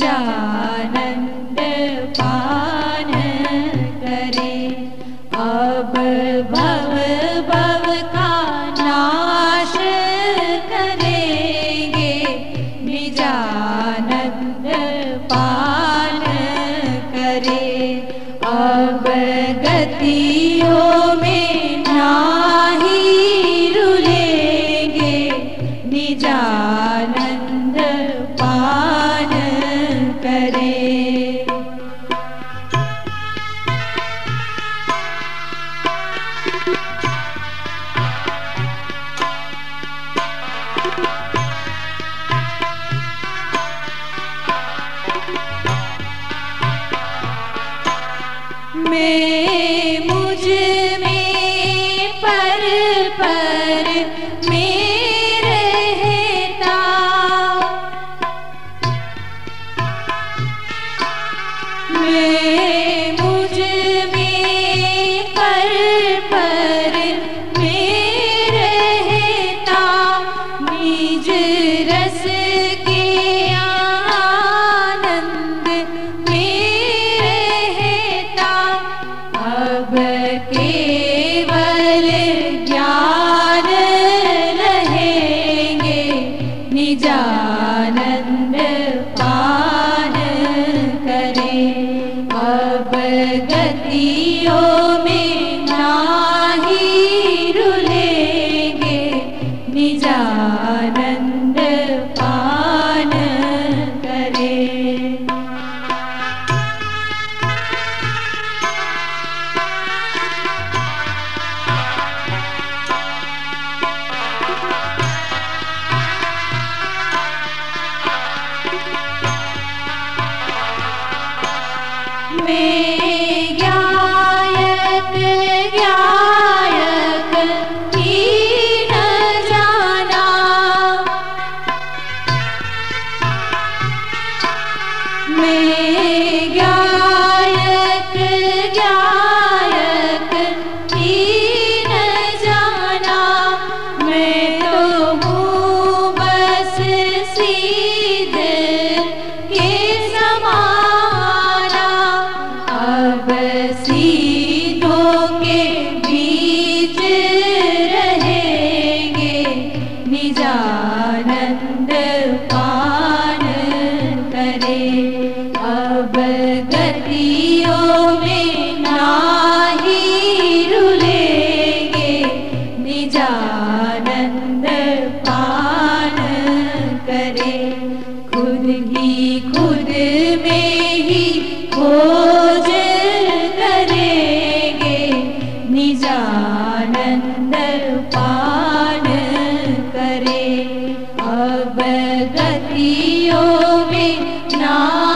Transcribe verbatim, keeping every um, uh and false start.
निजानंद पान करे। अब भव भव का नाश करेंगे, निजानंद पान करे। अब गतियों में नाही रुलेंगे, निजानंद पान करे। मैं मुझ में पर पर में रहता, मैं मुझ में पर पर में रहता, निज रस के आनंद में रहता। अब केवल ज्ञान रहेंगे, निजानंद पान करे। अब गतियों में नाही रुलेंगे, निजानंद पान करे। मैं गायक गायक ही न जाना, मैं गायक गायक ही न जाना। मैं तो हूँ बस सीधे के समाना। अब सीधों के बीच रहेंगे, निजानंद पान करे। अब गतियों में नाही रुलेंगे, निजानंद पान करे। खुद ही खुद में ही खोज करेंगे, निजानंद पान करे। अब गतियों में ना